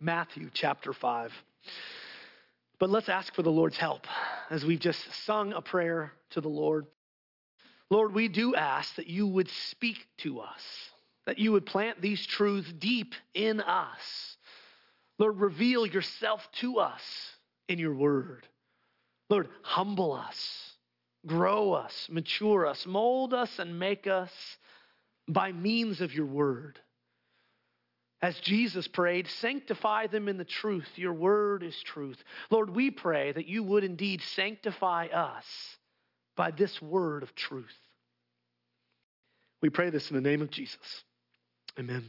Matthew chapter 5. But let's ask for the Lord's help as we've just sung a prayer to the Lord. Lord, we do ask that you would speak to us, that you would plant these truths deep in us. Lord, reveal yourself to us in your word. Lord, humble us, grow us, mature us, mold us, and make us by means of your word. As Jesus prayed, sanctify them in the truth. Your word is truth. Lord, we pray that you would indeed sanctify us by this word of truth. We pray this in the name of Jesus. Amen.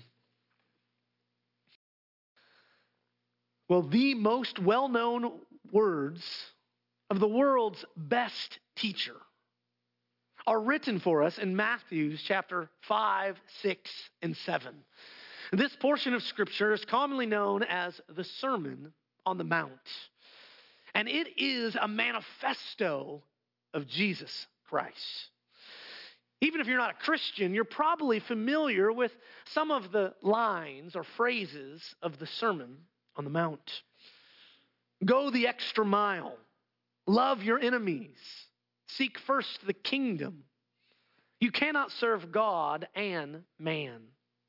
Well, the most well-known words of the world's best teacher are written for us in Matthew chapter 5, 6, and 7. This portion of Scripture is commonly known as the Sermon on the Mount. And it is a manifesto of Jesus Christ. Even if you're not a Christian, you're probably familiar with some of the lines or phrases of the Sermon on the Mount. Go the extra mile. Love your enemies. Seek first the kingdom. You cannot serve God and man.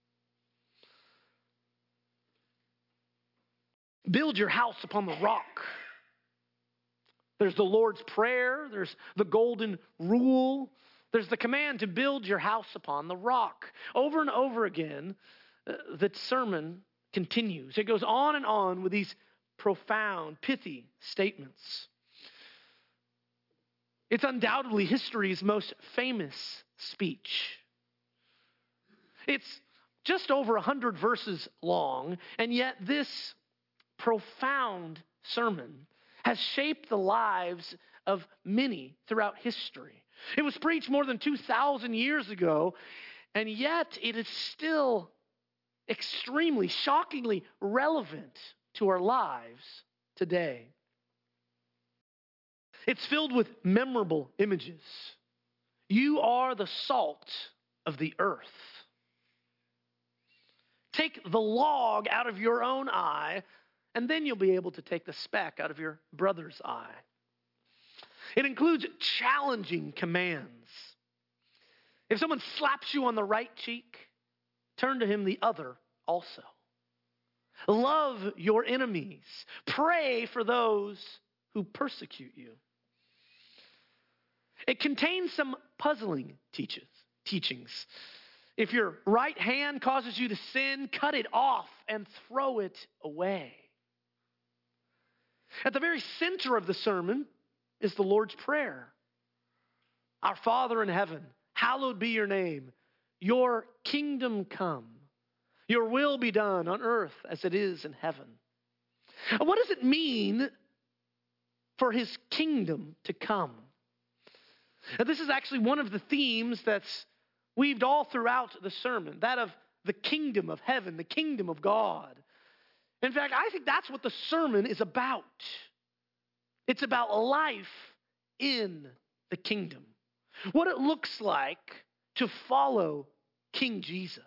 Build your house upon the rock. There's the Lord's Prayer. There's the golden rule. There's the command to build your house upon the rock. Over and over again, the sermon continues. It goes on and on with these profound, pithy statements. It's undoubtedly history's most famous speech. It's just over 100 verses long, and yet this profound sermon has shaped the lives of many throughout history. It was preached more than 2,000 years ago, and yet it is still extremely, shockingly relevant to our lives today. It's filled with memorable images. You are the salt of the earth. Take the log out of your own eye, and then you'll be able to take the speck out of your brother's eye. It includes challenging commands. If someone slaps you on the right cheek, turn to him the other also. Love your enemies. Pray for those who persecute you. It contains some puzzling teachings. If your right hand causes you to sin, cut it off and throw it away. At the very center of the sermon is the Lord's Prayer. Our Father in heaven, hallowed be your name. Your kingdom come. Your will be done on earth as it is in heaven. And what does it mean for his kingdom to come? And this is actually one of the themes that's weaved all throughout the sermon, that of the kingdom of heaven, the kingdom of God. In fact, I think that's what the sermon is about. It's about life in the kingdom. What it looks like to follow King Jesus.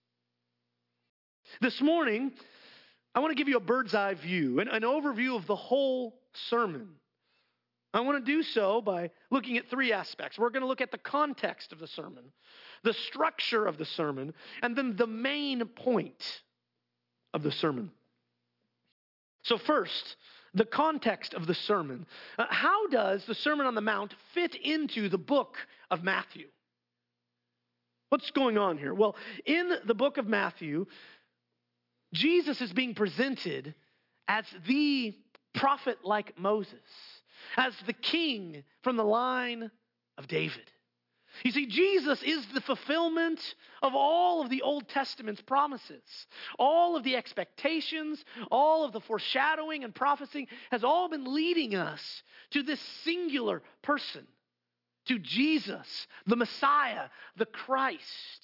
This morning, I want to give you a bird's eye view, an overview of the whole sermon. I want to do so by looking at three aspects. We're going to look at the context of the sermon, the structure of the sermon, and then the main point of the sermon. So first, the context of the sermon. How does the Sermon on the Mount fit into the book of Matthew? What's going on here? Well, in the book of Matthew, Jesus is being presented as the prophet like Moses, as the king from the line of David. You see, Jesus is the fulfillment of all of the Old Testament's promises. All of the expectations, all of the foreshadowing and prophesying has all been leading us to this singular person, to Jesus, the Messiah, the Christ.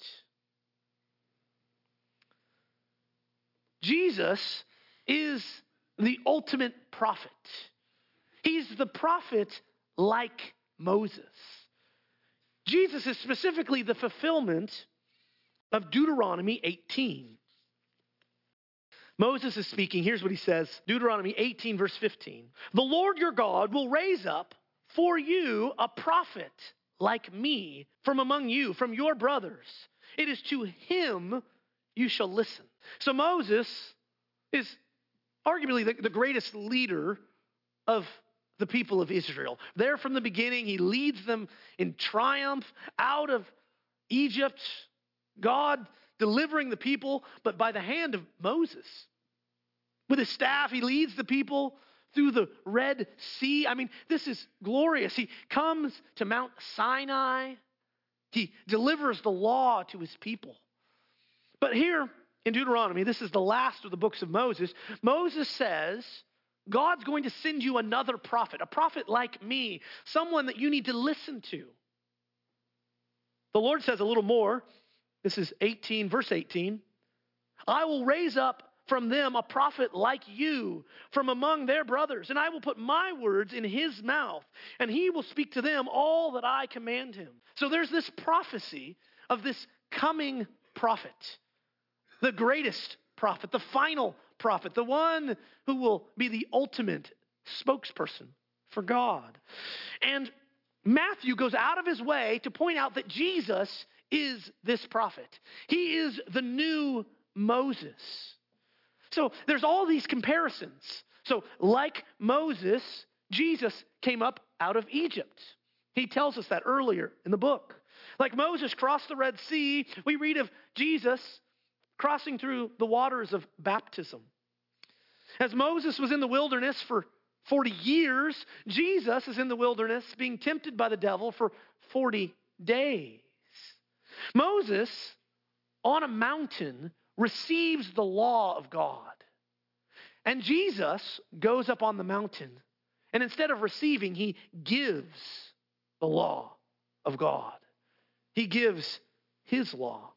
Jesus is the ultimate prophet. He's the prophet like Moses. Jesus is specifically the fulfillment of Deuteronomy 18. Moses is speaking. Here's what he says. Deuteronomy 18, verse 15. The Lord your God will raise up for you a prophet like me from among you, from your brothers. It is to him you shall listen. So Moses is arguably the greatest leader of the people of Israel. There from the beginning, he leads them in triumph out of Egypt, God delivering the people, but by the hand of Moses. With his staff, he leads the people through the Red Sea. I mean, this is glorious. He comes to Mount Sinai. He delivers the law to his people. But here in Deuteronomy, this is the last of the books of Moses. Moses says, God's going to send you another prophet, a prophet like me, someone that you need to listen to. The Lord says a little more. This is 18, verse 18. I will raise up from them a prophet like you from among their brothers, and I will put my words in his mouth, and he will speak to them all that I command him. So there's this prophecy of this coming prophet, the greatest prophet, the final prophet, the one who will be the ultimate spokesperson for God. And Matthew goes out of his way to point out that Jesus is this prophet. He is the new Moses. So there's all these comparisons. So like Moses, Jesus came up out of Egypt. He tells us that earlier in the book. Like Moses crossed the Red Sea, we read of Jesus crossing through the waters of baptism. As Moses was in the wilderness for 40 years, Jesus is in the wilderness being tempted by the devil for 40 days. Moses, on a mountain, receives the law of God. And Jesus goes up on the mountain, and instead of receiving, he gives the law of God. He gives his law.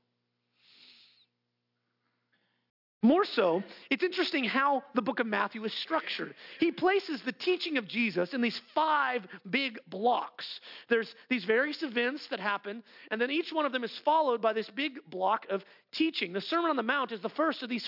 More so, it's interesting how the book of Matthew is structured. He places the teaching of Jesus in these 5 big blocks. There's these various events that happen, and then each one of them is followed by this big block of teaching. The Sermon on the Mount is the first of these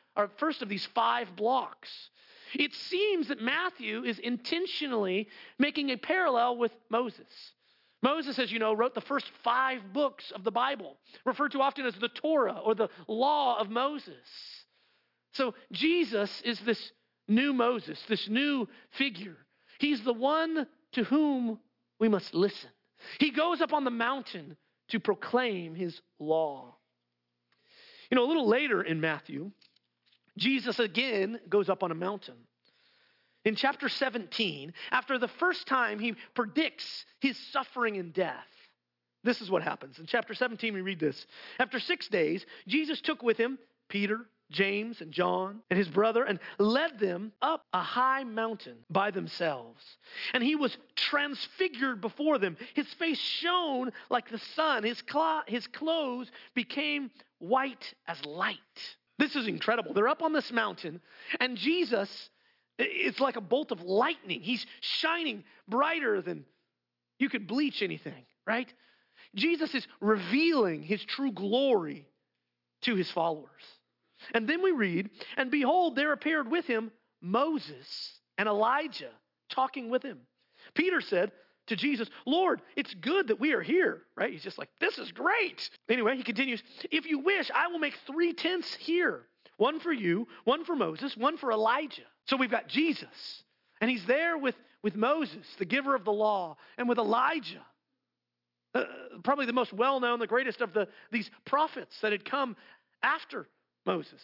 5 blocks. It seems that Matthew is intentionally making a parallel with Moses. Moses, as you know, wrote the first 5 books of the Bible, referred to often as the Torah or the Law of Moses. So Jesus is this new Moses, this new figure. He's the one to whom we must listen. He goes up on the mountain to proclaim his law. You know, a little later in Matthew, Jesus again goes up on a mountain. In chapter 17, after the first time he predicts his suffering and death, this is what happens. In chapter 17, we read this. After 6 days, Jesus took with him Peter, James, and John, and his brother, and led them up a high mountain by themselves. And he was transfigured before them. His face shone like the sun. His clothes became white as light. This is incredible. They're up on this mountain, and Jesus, it's like a bolt of lightning. He's shining brighter than you could bleach anything, right? Jesus is revealing his true glory to his followers. And then we read, and behold, there appeared with him Moses and Elijah talking with him. Peter said to Jesus, Lord, it's good that we are here, right? He's just like, this is great. Anyway, he continues, if you wish, I will make 3 tents here. One for you, one for Moses, one for Elijah. So we've got Jesus, and he's there with Moses, the giver of the law, and with Elijah, probably the most well-known, the greatest of these prophets that had come after Moses.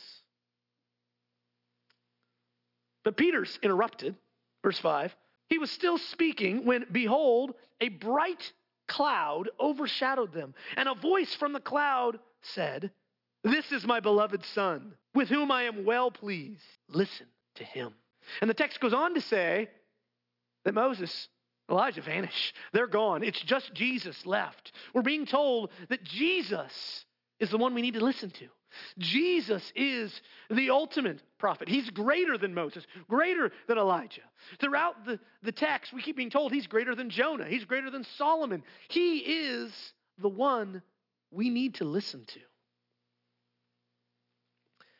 But Peter's interrupted, verse 5. He was still speaking when, behold, a bright cloud overshadowed them, and a voice from the cloud said, this is my beloved Son, with whom I am well pleased. Listen to him. And the text goes on to say that Moses, Elijah vanish. They're gone. It's just Jesus left. We're being told that Jesus is the one we need to listen to. Jesus is the ultimate prophet. He's greater than Moses, greater than Elijah. Throughout the text, we keep being told he's greater than Jonah. He's greater than Solomon. He is the one we need to listen to.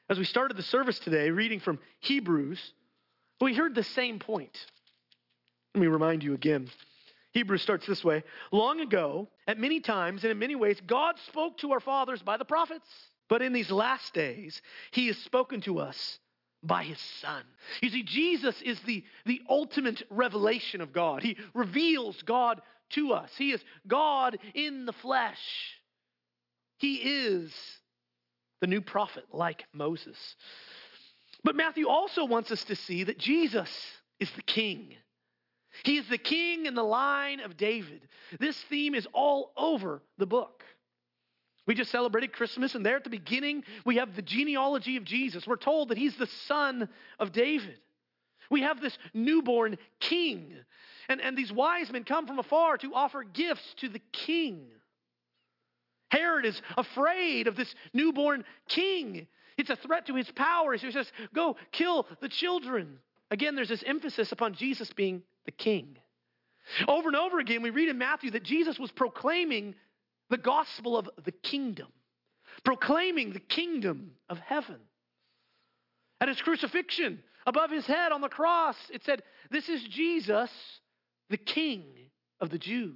As we started the service today, reading from Hebrews, we heard the same point. Let me remind you again. Hebrews starts this way. Long ago, at many times and in many ways, God spoke to our fathers by the prophets. But in these last days, he has spoken to us by his Son. You see, Jesus is the ultimate revelation of God. He reveals God to us. He is God in the flesh. He is the new prophet like Moses. But Matthew also wants us to see that Jesus is the king. He is the king in the line of David. This theme is all over the book. We just celebrated Christmas, and there at the beginning, we have the genealogy of Jesus. We're told that he's the son of David. We have this newborn king. And these wise men come from afar to offer gifts to the king. Herod is afraid of this newborn king. It's a threat to his power. So he says, go kill the children. Again, there's this emphasis upon Jesus being the king. Over and over again, we read in Matthew that Jesus was proclaiming the gospel of the kingdom, proclaiming the kingdom of heaven. At his crucifixion, above his head on the cross, it said, this is Jesus, the King of the Jews.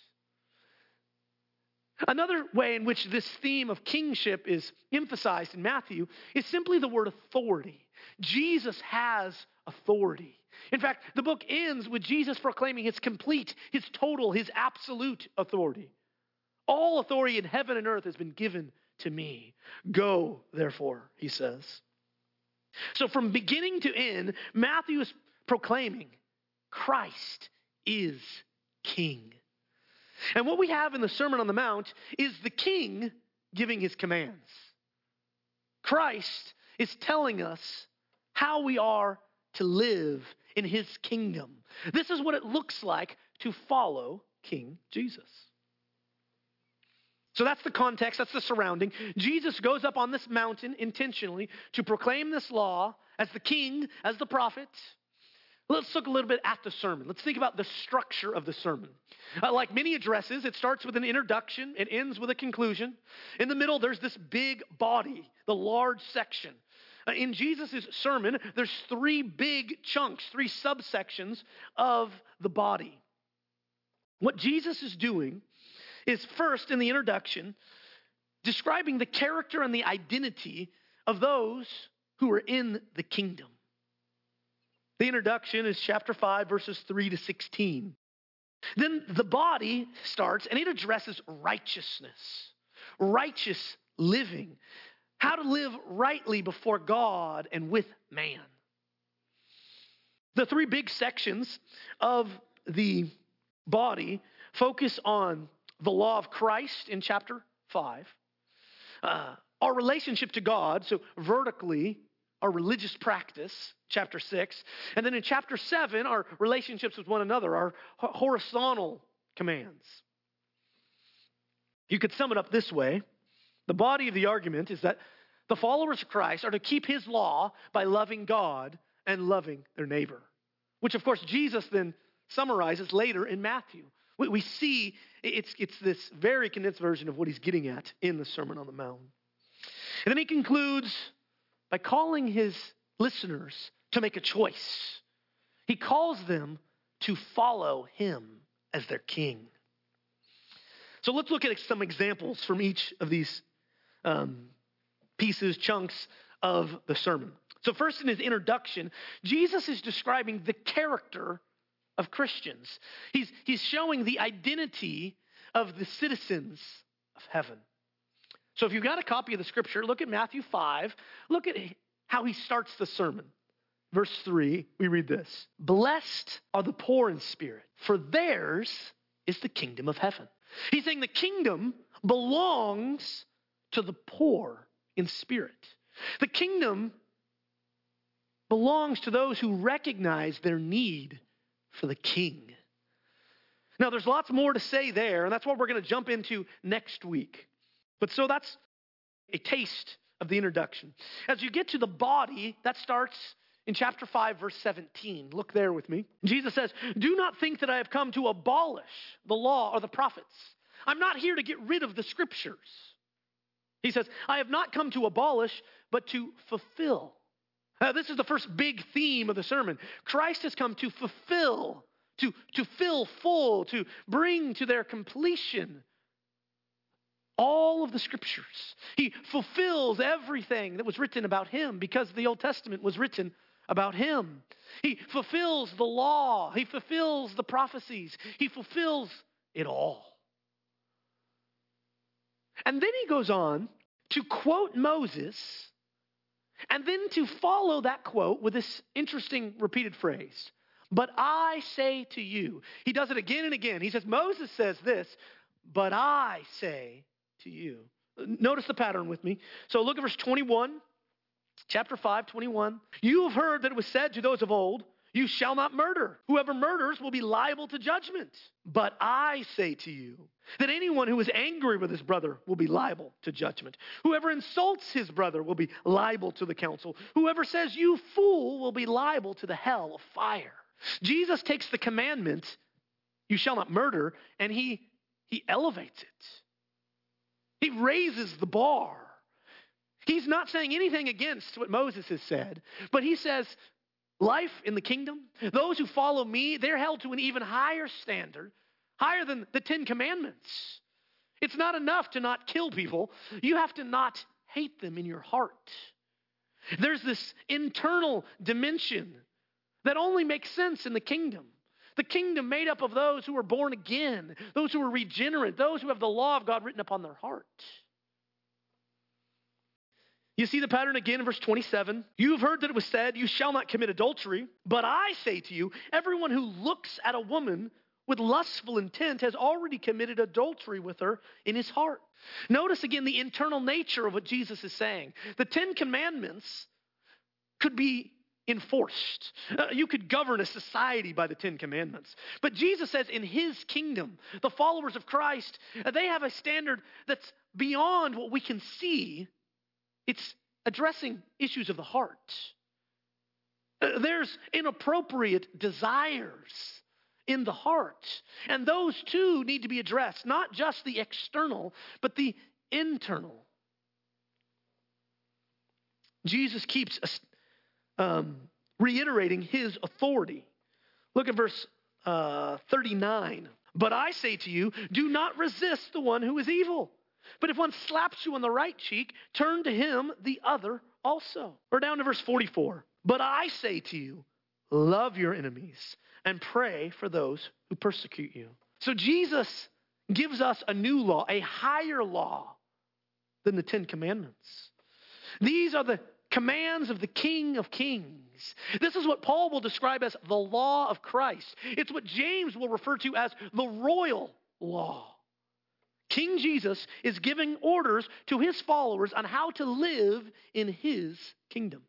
Another way in which this theme of kingship is emphasized in Matthew is simply the word authority. Jesus has authority. In fact, the book ends with Jesus proclaiming his complete, his total, his absolute authority. All authority in heaven and earth has been given to me. Go, therefore, he says. So from beginning to end, Matthew is proclaiming Christ is king. And what we have in the Sermon on the Mount is the king giving his commands. Christ is telling us how we are to live in his kingdom. This is what it looks like to follow King Jesus. So that's the context, that's the surrounding. Jesus goes up on this mountain intentionally to proclaim this law as the king, as the prophet. Let's look a little bit at the sermon. Let's think about the structure of the sermon. Like many addresses, it starts with an introduction, it ends with a conclusion. In the middle, there's this big body, the large section. In Jesus' sermon, there's three big chunks, three subsections of the body. What Jesus is doing is first in the introduction, describing the character and the identity of those who are in the kingdom. The introduction is chapter 5, verses 3 to 16. Then the body starts and it addresses righteousness, righteous living, how to live rightly before God and with man. The three big sections of the body focus on the law of Christ in chapter 5, our relationship to God, so vertically, our religious practice, chapter 6, and then in chapter 7, our relationships with one another, our horizontal commands. You could sum it up this way. The body of the argument is that the followers of Christ are to keep his law by loving God and loving their neighbor, which of course Jesus then summarizes later in Matthew. We see it's this very condensed version of what he's getting at in the Sermon on the Mount. And then he concludes by calling his listeners to make a choice. He calls them to follow him as their king. So let's look at some examples from each of these pieces, chunks of the sermon. So first in his introduction, Jesus is describing the character of Christians. He's showing the identity of the citizens of heaven. So if you've got a copy of the scripture, look at Matthew 5. Look at how he starts the sermon. Verse 3, we read this. Blessed are the poor in spirit, for theirs is the kingdom of heaven. He's saying the kingdom belongs to the poor in spirit. The kingdom belongs to those who recognize their need for the king. Now, there's lots more to say there, and that's what we're going to jump into next week. But so that's a taste of the introduction. As you get to the body, that starts in chapter 5, verse 17. Look there with me. Jesus says, do not think that I have come to abolish the law or the prophets. I'm not here to get rid of the scriptures. He says, I have not come to abolish, but to fulfill. This is the first big theme of the sermon. Christ has come to fulfill, to fill full, to bring to their completion all of the scriptures. He fulfills everything that was written about him because the Old Testament was written about him. He fulfills the law. He fulfills the prophecies. He fulfills it all. And then he goes on to quote Moses and then to follow that quote with this interesting repeated phrase. But I say to you. He does it again and again. He says, Moses says this, but I say to you. Notice the pattern with me. So look at verse 21, chapter 5, 21. You have heard that it was said to those of old, you shall not murder. Whoever murders will be liable to judgment. But I say to you that anyone who is angry with his brother will be liable to judgment. Whoever insults his brother will be liable to the council. Whoever says you fool will be liable to the hell of fire. Jesus takes the commandment, you shall not murder, and he elevates it. He raises the bar. He's not saying anything against what Moses has said, but he says, life in the kingdom, those who follow me, they're held to an even higher standard, higher than the 10 Commandments. It's not enough to not kill people. You have to not hate them in your heart. There's this internal dimension that only makes sense in the kingdom. The kingdom made up of those who are born again, those who are regenerate, those who have the law of God written upon their heart. You see the pattern again in verse 27. You have heard that it was said, you shall not commit adultery. But I say to you, everyone who looks at a woman with lustful intent has already committed adultery with her in his heart. Notice again the internal nature of what Jesus is saying. The 10 Commandments could be enforced. You could govern a society by the 10 Commandments. But Jesus says in his kingdom, the followers of Christ, they have a standard that's beyond what we can see. It's addressing issues of the heart. There's inappropriate desires in the heart. And those too need to be addressed, not just the external, but the internal. Jesus keeps reiterating his authority. Look at verse 39. But I say to you, do not resist the one who is evil. But if one slaps you on the right cheek, turn to him the other also. Or down to verse 44. But I say to you, love your enemies and pray for those who persecute you. So Jesus gives us a new law, a higher law than the 10 Commandments. These are the commands of the King of Kings. This is what Paul will describe as the law of Christ. It's what James will refer to as the royal law. King Jesus is giving orders to his followers on how to live in his kingdom.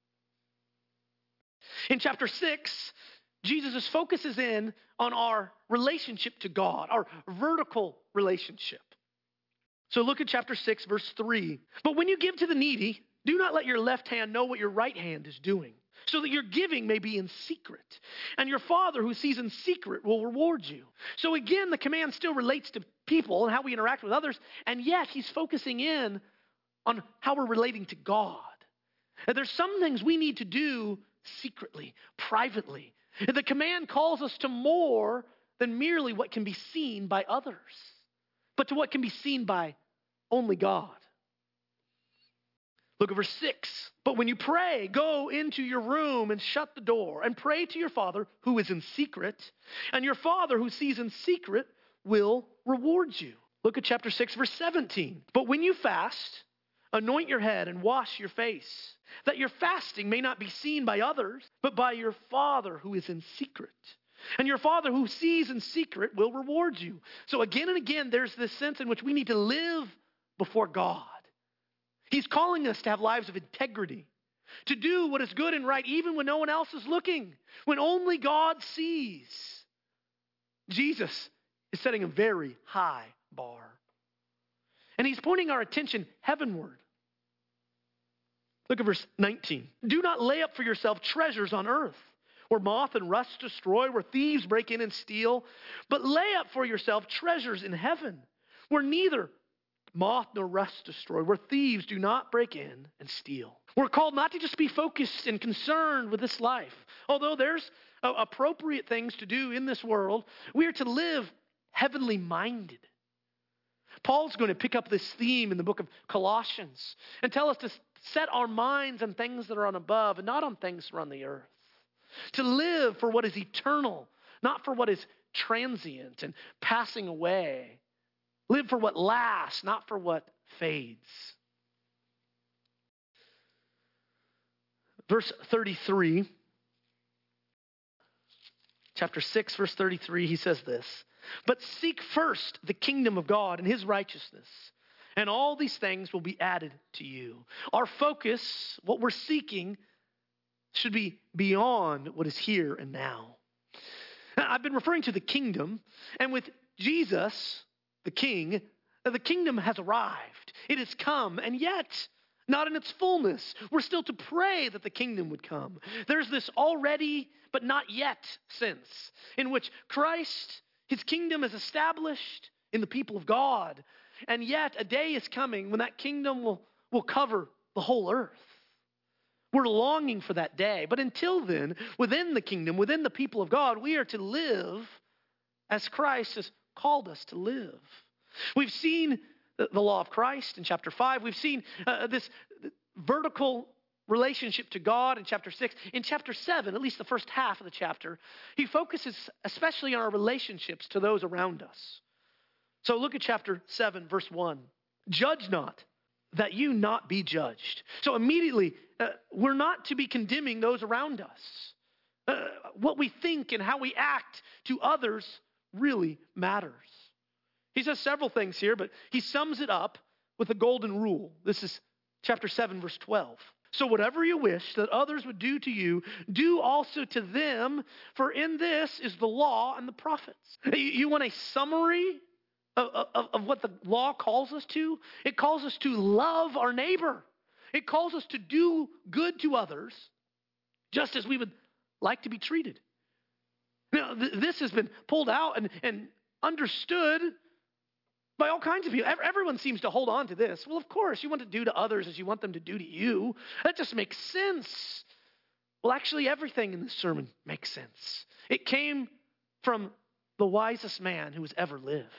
In chapter 6, Jesus focuses in on our relationship to God, our vertical relationship. So look at chapter 6, verse 3. But when you give to the needy, do not let your left hand know what your right hand is doing, so that your giving may be in secret. And your Father who sees in secret will reward you. So again, the command still relates to people and how we interact with others, and yet he's focusing in on how we're relating to God. And there's some things we need to do secretly, privately. And the command calls us to more than merely what can be seen by others, but to what can be seen by only God. Look at verse 6. But when you pray, go into your room and shut the door and pray to your Father who is in secret, and your Father who sees in secret will reward you. Look at chapter 6, verse 17. But when you fast, anoint your head and wash your face, that your fasting may not be seen by others, but by your Father who is in secret. And your Father who sees in secret will reward you. So again and again, there's this sense in which we need to live before God. He's calling us to have lives of integrity, to do what is good and right even when no one else is looking, when only God sees. Jesus is setting a very high bar. And he's pointing our attention heavenward. Look at verse 19. Do not lay up for yourself treasures on earth, where moth and rust destroy, where thieves break in and steal, but lay up for yourself treasures in heaven, where neither moth nor rust destroy, where thieves do not break in and steal. We're called not to just be focused and concerned with this life. Although there's appropriate things to do in this world, we are to live heavenly minded. Paul's going to pick up this theme in the book of Colossians and tell us to set our minds on things that are on above and not on things that are on the earth. To live for what is eternal, not for what is transient and passing away. Live for what lasts, not for what fades. Verse 33, chapter 6, verse 33, he says this, "But seek first the kingdom of God and his righteousness, and all these things will be added to you." Our focus, what we're seeking, should be beyond what is here and now. I've been referring to the kingdom, and with Jesus, the King, the kingdom has arrived. It has come, and yet not in its fullness. We're still to pray that the kingdom would come. There's this already but not yet sense in which Christ, his kingdom is established in the people of God, and yet a day is coming when that kingdom will cover the whole earth. We're longing for that day. But until then, within the kingdom, within the people of God, we are to live as Christ has called us to live. We've seen the law of Christ in chapter 5. We've seen this vertical relationship to God in chapter 6. In chapter 7, at least the first half of the chapter, he focuses especially on our relationships to those around us. So look at chapter 7, verse 1. "Judge not, that you not be judged." So immediately, we're not to be condemning those around us. What we think and how we act to others really matters. He says several things here, but he sums it up with a golden rule. This is chapter 7, verse 12. "So whatever you wish that others would do to you, do also to them, for in this is the law and the prophets." You want a summary of what the law calls us to? It calls us to love our neighbor. It calls us to do good to others, just as we would like to be treated. Now, this has been pulled out and understood by all kinds of people. Everyone seems to hold on to this. Well, of course, you want to do to others as you want them to do to you. That just makes sense. Well, actually, everything in this sermon makes sense. It came from the wisest man who has ever lived.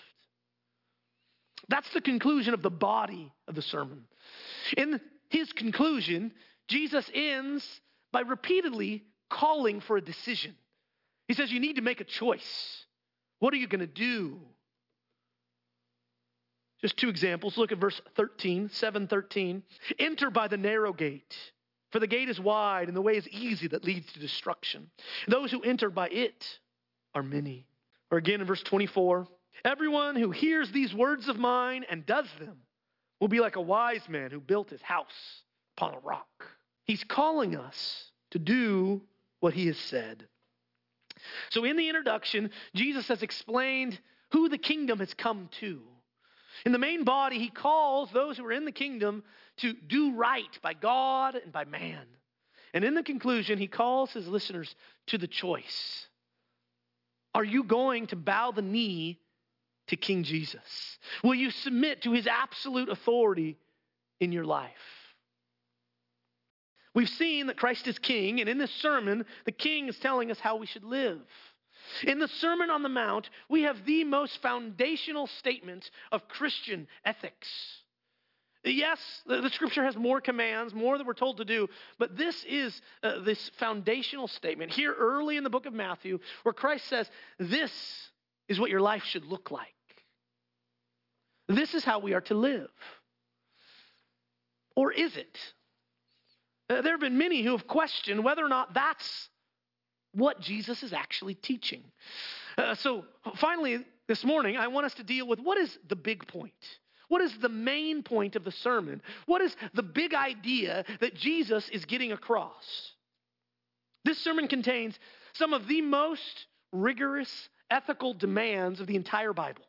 That's the conclusion of the body of the sermon. In his conclusion, Jesus ends by repeatedly calling for a decision. He says, you need to make a choice. What are you going to do? Just two examples. Look at verse 13, 7:13. "Enter by the narrow gate, for the gate is wide and the way is easy that leads to destruction. Those who enter by it are many." Or again in verse 24, "Everyone who hears these words of mine and does them will be like a wise man who built his house upon a rock." He's calling us to do what he has said. So in the introduction, Jesus has explained who the kingdom has come to. In the main body, he calls those who are in the kingdom to do right by God and by man. And in the conclusion, he calls his listeners to the choice. Are you going to bow the knee to King Jesus? Will you submit to his absolute authority in your life? We've seen that Christ is king, and in this sermon, the king is telling us how we should live. In the Sermon on the Mount, we have the most foundational statement of Christian ethics. Yes, the scripture has more commands, more that we're told to do, but this is this foundational statement here early in the book of Matthew where Christ says, this is what your life should look like. This is how we are to live. Or is it? There have been many who have questioned whether or not that's what Jesus is actually teaching. So finally, this morning, I want us to deal with what is the big point? What is the main point of the sermon? What is the big idea that Jesus is getting across? This sermon contains some of the most rigorous ethical demands of the entire Bible.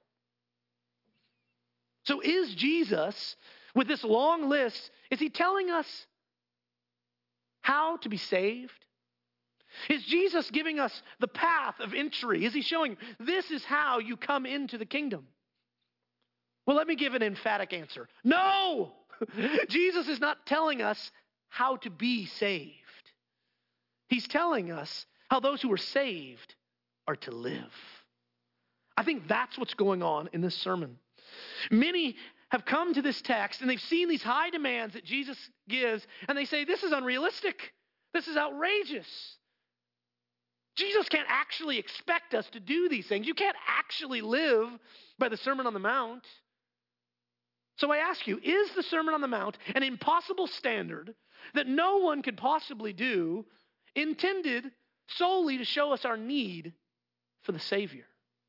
So is Jesus, with this long list, is he telling us how to be saved? Is Jesus giving us the path of entry? Is he showing this is how you come into the kingdom? Well, let me give an emphatic answer. No! Jesus is not telling us how to be saved. He's telling us how those who are saved are to live. I think that's what's going on in this sermon. Many have come to this text and they've seen these high demands that Jesus gives, and they say, this is unrealistic. This is outrageous. Jesus can't actually expect us to do these things. You can't actually live by the Sermon on the Mount. So I ask you, is the Sermon on the Mount an impossible standard that no one could possibly do, intended solely to show us our need for the Savior?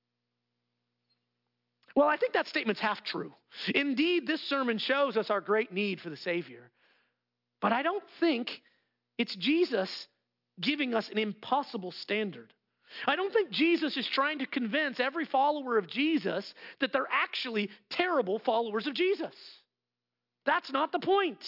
Well, I think that statement's half true. Indeed, this sermon shows us our great need for the Savior. But I don't think it's Jesus giving us an impossible standard. I don't think Jesus is trying to convince every follower of Jesus that they're actually terrible followers of Jesus. That's not the point.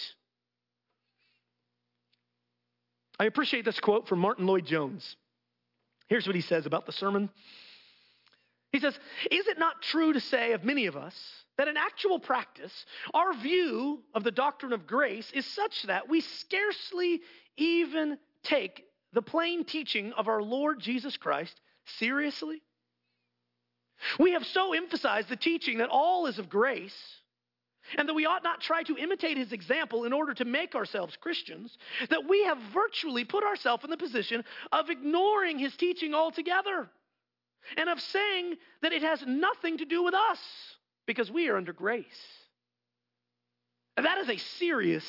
I appreciate this quote from Martin Lloyd-Jones. Here's what he says about the sermon. He says, "Is it not true to say of many of us that in actual practice, our view of the doctrine of grace is such that we scarcely even take the plain teaching of our Lord Jesus Christ seriously? We have so emphasized the teaching that all is of grace, and that we ought not try to imitate his example in order to make ourselves Christians, that we have virtually put ourselves in the position of ignoring his teaching altogether, and of saying that it has nothing to do with us because we are under grace." And that is a serious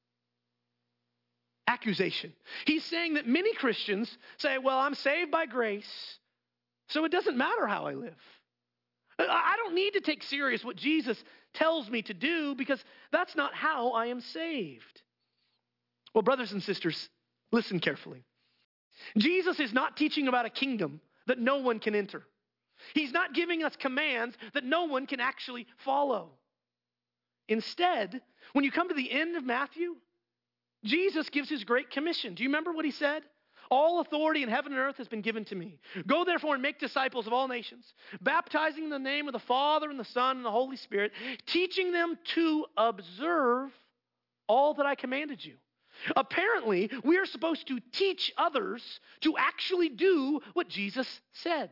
accusation. He's saying that many Christians say, well, I'm saved by grace, so it doesn't matter how I live. I don't need to take serious what Jesus tells me to do because that's not how I am saved. Well, brothers and sisters, listen carefully. Jesus is not teaching about a kingdom that no one can enter. He's not giving us commands that no one can actually follow. Instead, when you come to the end of Matthew, Jesus gives his great commission. Do you remember what he said? All authority in heaven and earth has been given to me. Go therefore and make disciples of all nations, baptizing in the name of the Father and the Son and the Holy Spirit, teaching them to observe all that I commanded you. Apparently, we are supposed to teach others to actually do what Jesus said.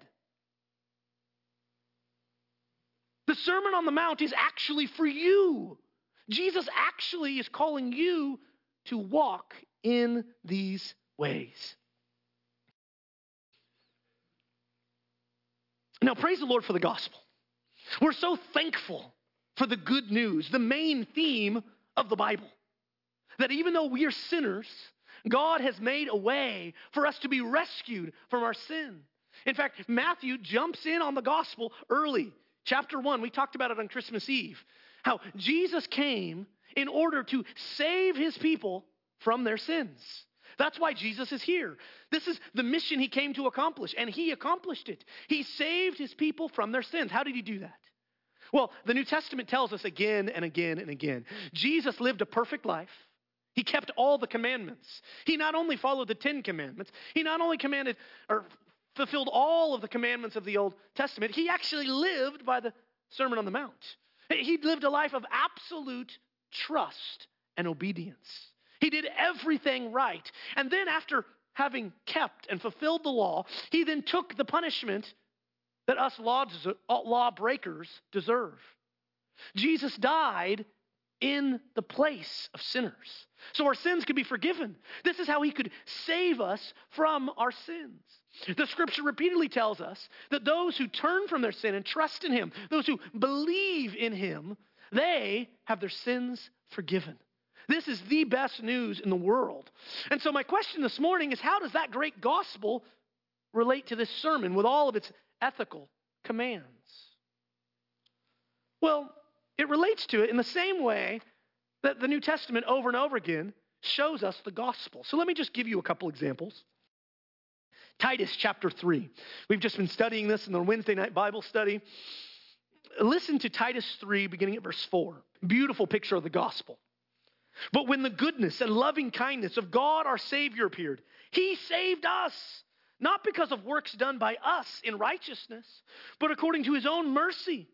The Sermon on the Mount is actually for you. Jesus actually is calling you to walk in these ways. Now, praise the Lord for the gospel. We're so thankful for the good news, the main theme of the Bible, that even though we are sinners, God has made a way for us to be rescued from our sin. In fact, Matthew jumps in on the gospel early. Chapter 1, we talked about it on Christmas Eve, how Jesus came in order to save his people from their sins. That's why Jesus is here. This is the mission he came to accomplish, and he accomplished it. He saved his people from their sins. How did he do that? Well, the New Testament tells us again and again and again. Jesus lived a perfect life. He kept all the commandments. He not only followed the 10 commandments, he not only commanded or fulfilled all of the commandments of the Old Testament, he actually lived by the Sermon on the Mount. He lived a life of absolute trust and obedience. He did everything right. And then after having kept and fulfilled the law, he then took the punishment that us lawbreakers deserve. Jesus died in the place of sinners, so our sins could be forgiven. This is how he could save us from our sins. The scripture repeatedly tells us that those who turn from their sin and trust in him, those who believe in him, they have their sins forgiven. This is the best news in the world. And so my question this morning is, how does that great gospel relate to this sermon with all of its ethical commands? Well, it relates to it in the same way that the New Testament over and over again shows us the gospel. So let me just give you a couple examples. Titus chapter 3. We've just been studying this in the Wednesday night Bible study. Listen to Titus 3 beginning at verse 4. Beautiful picture of the gospel. "But when the goodness and loving kindness of God our Savior appeared, he saved us, not because of works done by us in righteousness, but according to his own mercy,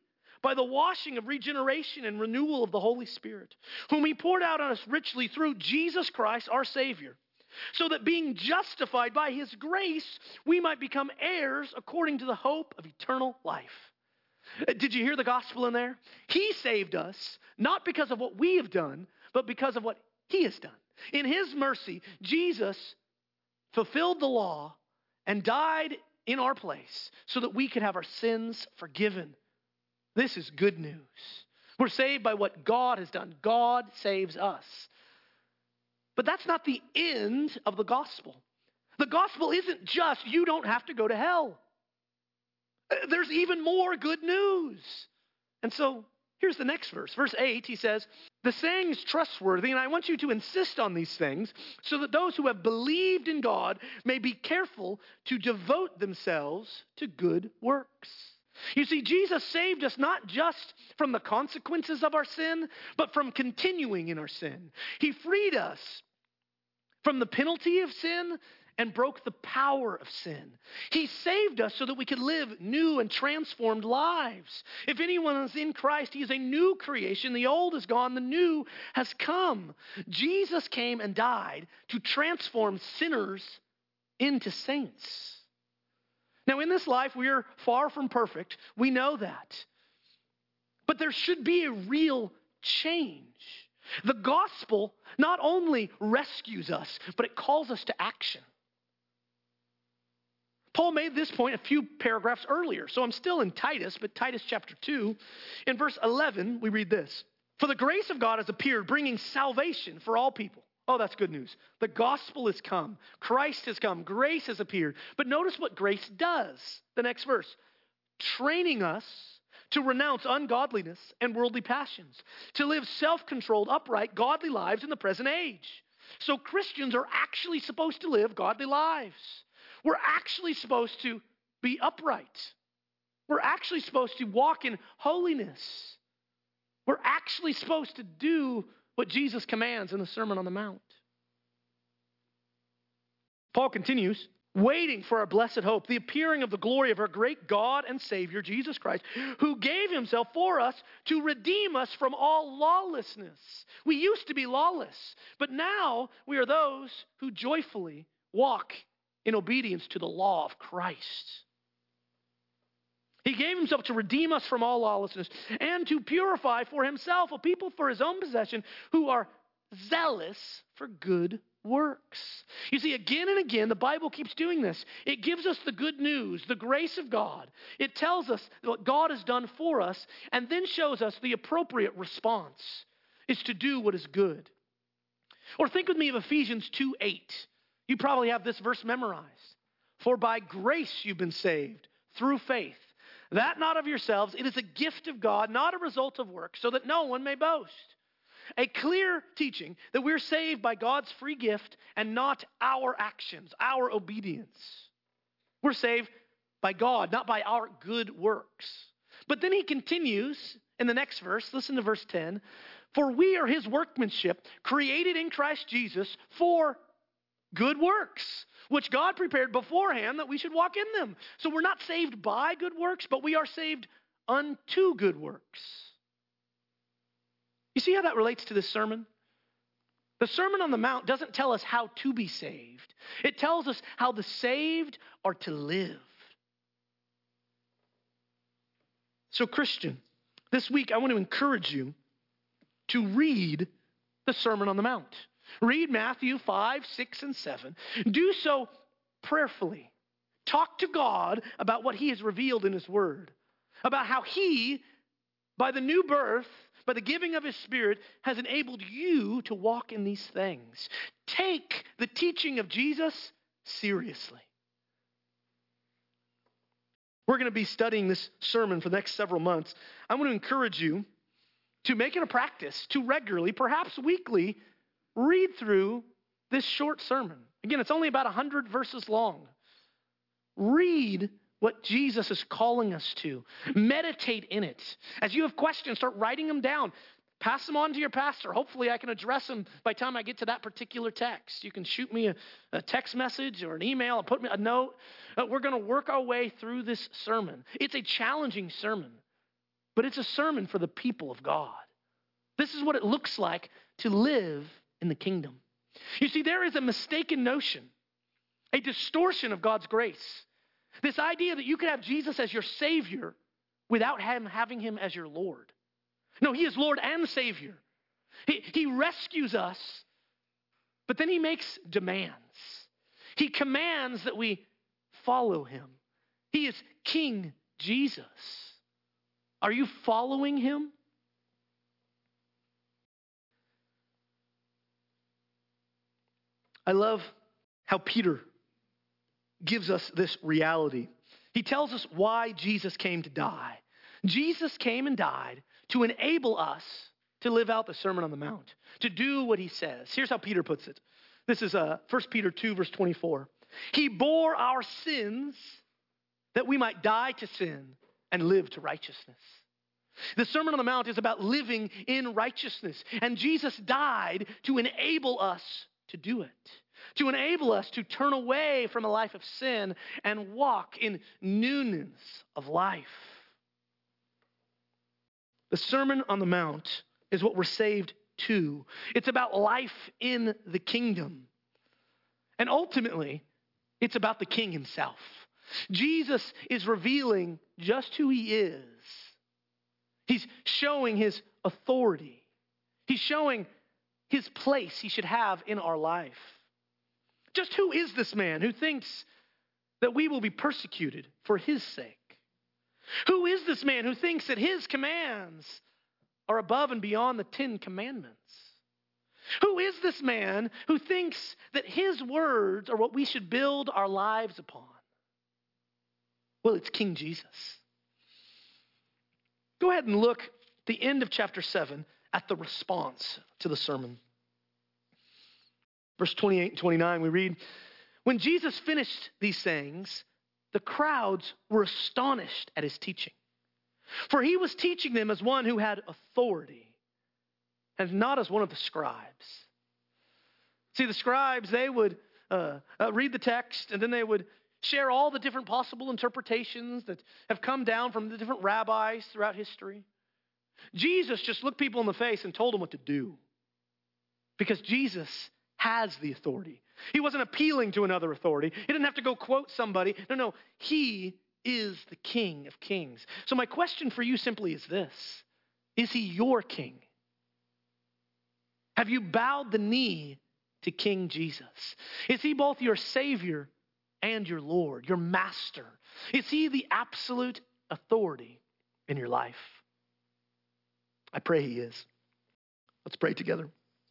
by the washing of regeneration and renewal of the Holy Spirit, whom he poured out on us richly through Jesus Christ, our Savior, so that being justified by his grace, we might become heirs according to the hope of eternal life. Did you hear the gospel in there? He saved us, not because of what we have done, but because of what he has done. In his mercy, Jesus fulfilled the law and died in our place so that we could have our sins forgiven. This is good news. We're saved by what God has done. God saves us. But that's not the end of the gospel. The gospel isn't just you don't have to go to hell. There's even more good news. And so here's the next verse. Verse 8, he says, the saying is trustworthy, and I want you to insist on these things so that those who have believed in God may be careful to devote themselves to good works. You see, Jesus saved us not just from the consequences of our sin, but from continuing in our sin. He freed us from the penalty of sin and broke the power of sin. He saved us so that we could live new and transformed lives. If anyone is in Christ, he is a new creation. The old is gone, the new has come. Jesus came and died to transform sinners into saints. Now, in this life, we are far from perfect. We know that. But there should be a real change. The gospel not only rescues us, but it calls us to action. Paul made this point a few paragraphs earlier. So I'm still in Titus, but Titus chapter 2. In verse 11, we read this. For the grace of God has appeared, bringing salvation for all people. Oh, that's good news. The gospel has come. Christ has come. Grace has appeared. But notice what grace does. The next verse. Training us to renounce ungodliness and worldly passions, to live self-controlled, upright, godly lives in the present age. So Christians are actually supposed to live godly lives. We're actually supposed to be upright. We're actually supposed to walk in holiness. We're actually supposed to do what Jesus commands in the Sermon on the Mount. Paul continues, waiting for our blessed hope, the appearing of the glory of our great God and Savior, Jesus Christ, who gave himself for us to redeem us from all lawlessness. We used to be lawless, but now we are those who joyfully walk in obedience to the law of Christ. He gave himself to redeem us from all lawlessness and to purify for himself a people for his own possession who are zealous for good works. You see, again and again, the Bible keeps doing this. It gives us the good news, the grace of God. It tells us what God has done for us and then shows us the appropriate response is to do what is good. Or think with me of Ephesians 2:8. You probably have this verse memorized. For by grace you've been saved through faith. That not of yourselves, it is a gift of God, not a result of works, so that no one may boast. A clear teaching that we're saved by God's free gift and not our actions, our obedience. We're saved by God, not by our good works. But then he continues in the next verse, listen to verse 10. For we are his workmanship, created in Christ Jesus for good works, which God prepared beforehand that we should walk in them. So we're not saved by good works, but we are saved unto good works. You see how that relates to this sermon? The Sermon on the Mount doesn't tell us how to be saved. It tells us how the saved are to live. So Christian, this week I want to encourage you to read the Sermon on the Mount. Read Matthew 5, 6, and 7. Do so prayerfully. Talk to God about what he has revealed in his word. About how he, by the new birth, by the giving of his Spirit, has enabled you to walk in these things. Take the teaching of Jesus seriously. We're going to be studying this sermon for the next several months. I want to encourage you to make it a practice to regularly, perhaps weekly, read through this short sermon. Again, it's only about 100 verses long. Read what Jesus is calling us to. Meditate in it. As you have questions, start writing them down. Pass them on to your pastor. Hopefully I can address them by the time I get to that particular text. You can shoot me a text message or an email or put me a note. We're going to work our way through this sermon. It's a challenging sermon. but it's a sermon for the people of God. This is what it looks like to live in the kingdom. You see, there is a mistaken notion, a distortion of God's grace. This idea that you could have Jesus as your Savior without having him as your Lord. No, he is Lord and Savior. He rescues us, but then he makes demands. He commands that we follow him. He is King Jesus. Are you following him? I love how Peter gives us this reality. He tells us why Jesus came to die. Jesus came and died to enable us to live out the Sermon on the Mount, to do what he says. Here's how Peter puts it. This is 1 Peter 2, verse 24. He bore our sins that we might die to sin and live to righteousness. The Sermon on the Mount is about living in righteousness, and Jesus died to enable us to do it, to enable us to turn away from a life of sin and walk in newness of life. The Sermon on the Mount is what we're saved to. It's about life in the kingdom. And ultimately, it's about the King himself. Jesus is revealing just who he is. He's showing his authority. He's showing his place he should have in our life. Just who is this man who thinks that we will be persecuted for his sake? Who is this man who thinks that his commands are above and beyond the 10 Commandments? Who is this man who thinks that his words are what we should build our lives upon? Well, it's King Jesus. Go ahead and look at the end of chapter 7 at the response to the sermon. Verse 28 and 29, we read, when Jesus finished these sayings, the crowds were astonished at his teaching. For he was teaching them as one who had authority and not as one of the scribes. See, the scribes, they would read the text and then they would share all the different possible interpretations that have come down from the different rabbis throughout history. Jesus just looked people in the face and told them what to do because Jesus has the authority. He wasn't appealing to another authority. He didn't have to go quote somebody. No, he is the King of Kings. So my question for you simply is this. Is he your king? Have you bowed the knee to King Jesus? Is he both your Savior and your Lord, your Master? Is he the absolute authority in your life? I pray he is. Let's pray together.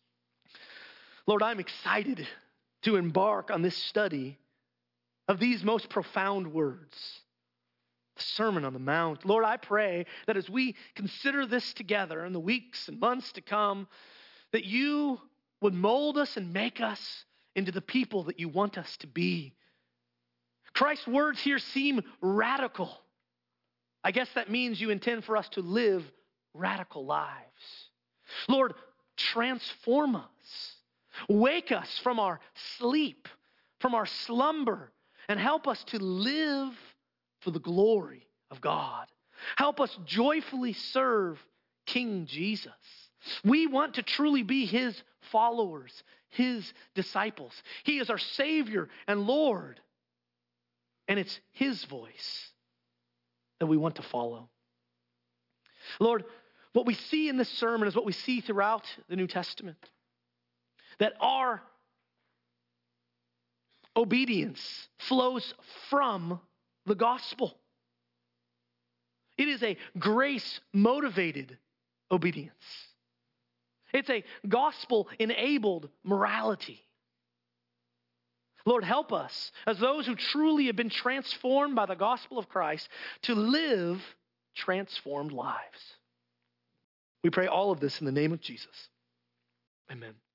Lord, I'm excited to embark on this study of these most profound words, the Sermon on the Mount. Lord, I pray that as we consider this together in the weeks and months to come, that you would mold us and make us into the people that you want us to be. Christ's words here seem radical. I guess that means you intend for us to live radical lives. Lord, transform us. Wake us from our sleep, from our slumber, and help us to live for the glory of God. Help us joyfully serve King Jesus. We want to truly be his followers, his disciples. He is our Savior and Lord, and it's his voice that we want to follow. Lord, what we see in this sermon is what we see throughout the New Testament. That our obedience flows from the gospel. It is a grace-motivated obedience. It's a gospel-enabled morality. Lord, help us as those who truly have been transformed by the gospel of Christ to live transformed lives. We pray all of this in the name of Jesus. Amen.